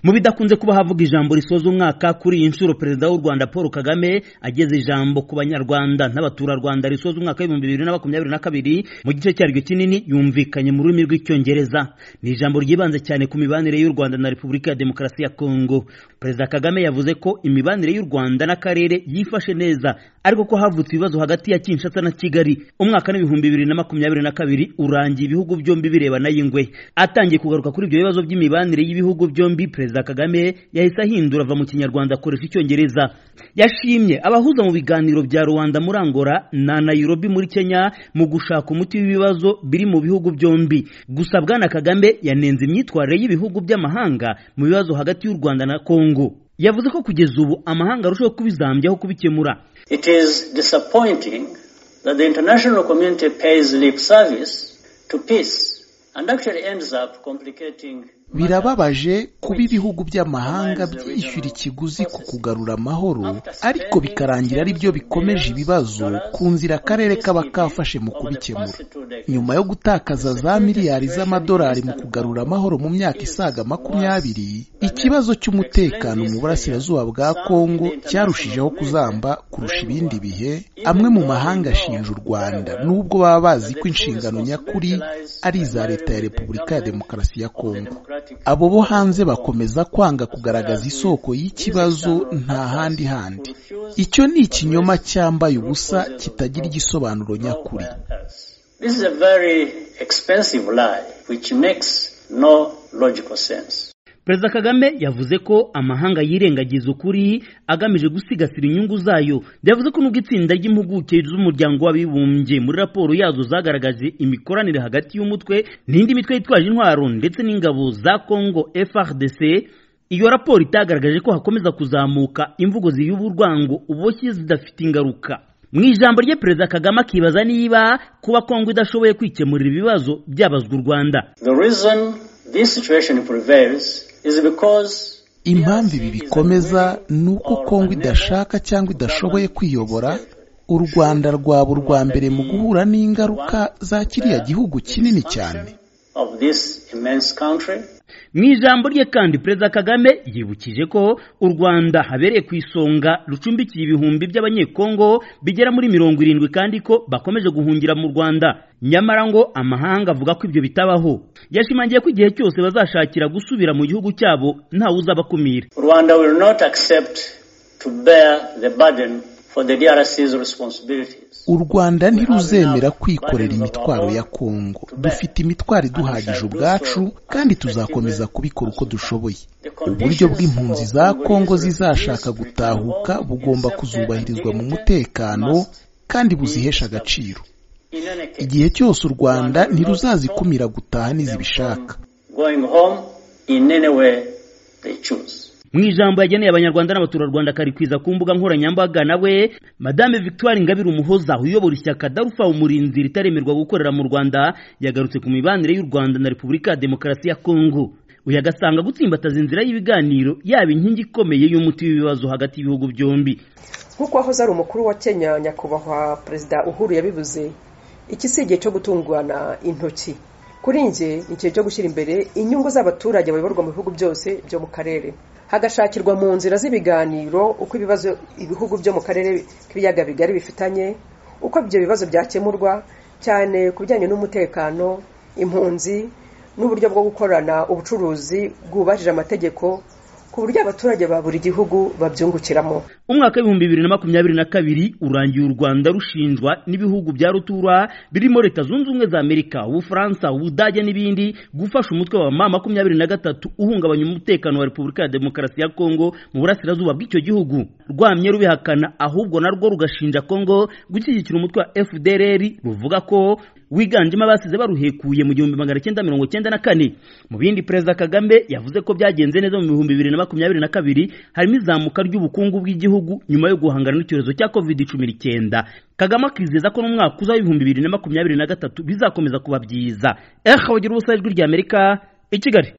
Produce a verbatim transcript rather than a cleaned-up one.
Mu bidakunze kuba havuga ijambo risoza umwaka, kuri iyi nshuro perezida w'u Rwanda Paul Kagame ageze ijambo ku banyarwanda n'abaturarwanda risoza umwaka w'ibihumbi bibiri na makumyabiri na kabiri mu gice cyaryo kinini yumvikanye mu rurimi rw'icyongereza. Ni ijambo ryibanze cyane ku mibanire y'u Rwanda na Repubulika ya Demokarasi ya Kongo. Perezida Kagame yavuze ko imibanire y'u Rwanda n'akarere yifashe neza, ariko ko havutse ibibazo hagati ya Kinshasa na Kigali. Umwaka w'ibihumbi bibiri na makumyabiri na kabiri urangiye ibihugu byombi birebana y'ingwe. Atangiye kugaruka kuri ibyo bibazo by'imibanire y'ibihugu byombi, Perezida Kagame yahise ahindura ava mu Kinyarwanda akoresha Icyongereza. Yashimye abahuza mu biganiro bya Rwanda muri Angola na Nairobi muri Kenya mu gushaka umuti w'ibibazo biri mu bihugu byombi. Gusa Bwana Kagame yanenze imyitwarire y'ibihugu by'amahanga mu bibazo hagati y'u Rwanda na Kongo. Yavuze ko kugeza ubu amahanga arushaho kubizambyaho kubikemura. It is disappointing that the international community pays lip service to peace and actually ends up complicating. Birababaje kuba ibihugu by'amahanga byishyura ikiguzi ku kugarura amahoro, ariko bikarangira ari byo bikomeje ibibazo ku nzira akarere kaba kafashe mu kubikemura. Nyuma yo gutakaza za miliyari z'amadolari mu kugarura amahoro mu myaka isaga makumyabiri, ikibazo cy'umutekano mu burasirazuba bwa Kongo cyarushijeho kuzamba kurusha ibindi bihe. Amwe mu mahanga ashinja u Rwanda, nubwo baba bazi ko inshingano nyakuri ari iza leta ya Repubulika ya Demokarasi ya Kongo. Abo bo hanze bakomeza kwanga kugaragaza isoko y'ikibazo nta handi handi. Icyo ni ikinyoma cyambaye ubusa kitagira igisobanuro nyakuri. This is a very expensive lie which makes no logical sense. Perezida Kagame yavuze ko amahanga yirengagiza ukuri agamije gusigasira inyungu zayo. Yavuze ko nubwo itsinda ry'impuguke z'umuryango w'abibumbye muri raporo yazo zagaragaje imikoranire hagati y'umutwe n'indi mitwe yitwaje intwaro ndetse n'ingabo za Kongo F A R D C, iyo raporo itagaragaje ko hakomeza kuzamuka imvugo ziyuba urwango uboshye zidafite ingaruka. Mu ijambo rye Perezida Kagame akibaza niba kuba Kongo idashoboye kwikemurira ibibazo byabazwa u Rwanda. The reason this situation prevails is because impamvu ibi bikomeza nuko Kongo idashaka cyangwa idashoboye kwiyobora. U Rwanda rwaba urwa mbere mu guhura n'ingaruka za kiriya gihugu kinini cyane. Of this immense country. Mu ijambo rye kandi Perezida Kagame yibukije ko u Rwanda habereye ku isonga rucumbikiye ibihumbi by'abanyekongo bigera muri mirongo irindwi kandi ko bakomeje guhungira mu Rwanda. Nyamara ngo amahanga avuga ko ibyo bitabaho. Yashimangiye ko igihe cyose bazashakira gusubira mu gihugu cyabo ntawe uzabakumira. Rwanda will not accept to bear the burden for the D R C's responsibilities. U Rwanda ntiruzemera kwikorera imitwaro ya Kongo. Dufite imitwaro iduhagije ubwacu kandi tuzakomeza kubikora uko dushoboye. Uburyo bw'impunzi za Kongo zizashaka gutahuka bugomba kuzubahirizwa mu mutekano kandi buzihesha agaciro. Igihe cyose u Rwanda ntiruzazikumira gutaha nizibishaka. Going home in any way they choose. Mu ijambo yageneye abanyarwanda n'abaturarwanda karikwiza ku mbuga nkoranyambaga, nawe Madame Victoire Ingabire Umuhoza uyobora ishyaka Darufa Umurinzi ritaremerwa gukorera mu Rwanda yagarutse ku mibanire y'u Rwanda na Repubulika ya Demokarasi ya Kongo. Uyu agasanga gutsimbataza inzira y'ibiganiro yaba inkingi ikomeye y'umuti w'ibibazo hagati y'ibihugu byombi. Nkuko aho ari umukuru wa Kenya nyakubahwa Perezida Uhuru yabivuze, iki si igihe cyo gutungwana intoki. Kuri nje ni igihe cyo gushyira imbere inyungu z'abaturage bayoborwa mu bihugu byose byo mu karere. Hagashakirwa mu nzira z'ibiganiro uko ibibazo ibihugu byo mu karere k'ibiyaga bigari bifitanye, uko ibyo bibazo byakemurwa, cyane ku bijyanye n'umutekano, impunzi n'uburyo bwo gukorana ubucuruzi bwubahirije amategeko ku buryo abaturage ba buri gihugu babyungukiramo. Umwaka w'ibihumbi bibiri na makumyabiri na kabiri urangiye u Rwanda rushinjwa n'ibihugu bya rutura birimo Leta Zunze Ubumwe za Amerika, Ubufaransa, Ubudage n'ibindi gufasha umutwe wa M makumyabiri na gatatu uhungabanya umutekano wa Repubulika ya Demokarasi ya Kongo mu burasirazuba bw'icyo gihugu. Rwamye rubihakana, ahubwo narwo rugashinja Kongo gushyigikira umutwe wa F D L R ruvuga ko wiganjemo abasize baruhekuye mu gihumbi magana cyenda mirongo cyenda na kane. Mu bindi Perezida Kagame yavuze ko byagenze neza mu bihumbi bibiri na makumyabiri na kabiri harimo izamuka ry'ubukungu bw'igihugu nyuma yo guhangana n'icyorezo cya covid cumi n'icyenda. Kagame akizeza ko mu mwaka uza w'ibihumbi bibiri na makumyabiri na gatatu bizakomeza kuba byiza. Eh, wagira ubusajwi ry'Amerika i Kigali.